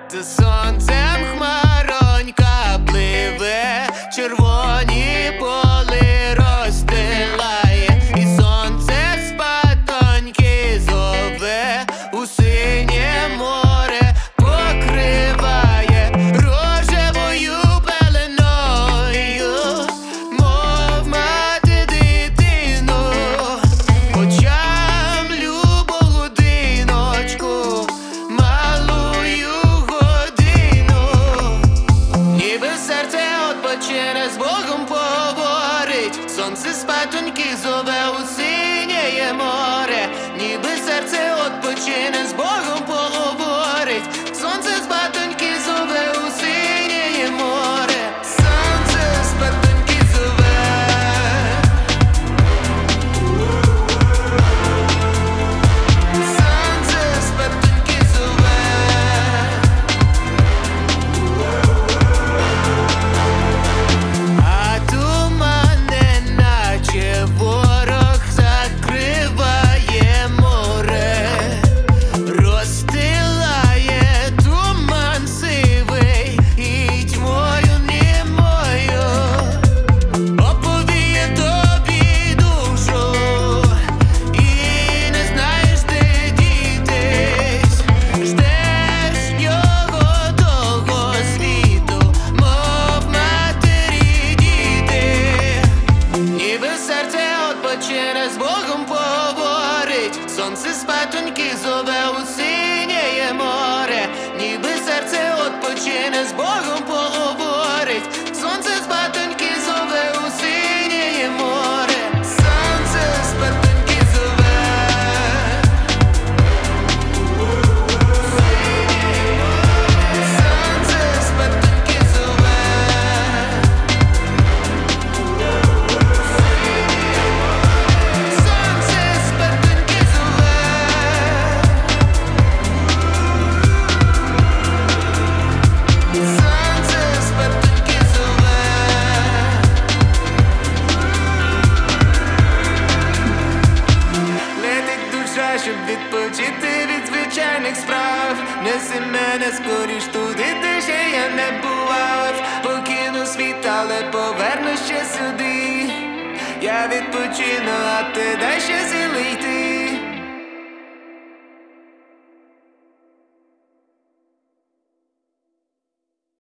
Та сонцем хмаронька пливе, червоні поли розстилає, і сонце спатоньки зове, у синє море покриває рожевою пеленою, мов мати дитину, очам любу годиночку, малую годину, ніби серце отпочине, з Богом поговорить. Сонце спатоньки зове, у синє море, ніби серце отпочине, з Богом поговорить. Сонце спатоньки зове, у синє море, сонце спатоньки зове. Сонце спатоньки зове. А туман неначе ворог закриває море, розстилає туман сивий і тьмою німою оповіє тобі душу, і не знаєш, де дітись. Ждеш його того світу, мов матері діти, ніби серце отпочине, з Богом поговорить. Сонце спатоньки зове, у синє море, ніби серце отпочине, з Богом поговорить. Сонце спатоньки зове, у синє море, сонце спатоньки зове. Сонце спатоньки зове. Сонце спатоньки зове. Сонце спатоньки зове. Летить душа, щоб відпочити від звичайних справ. Неси мене скоріш туди, де ще я не бував. Покину світ, але повернусь ще сюди. Я відпочину, а ти дай ще сили йти.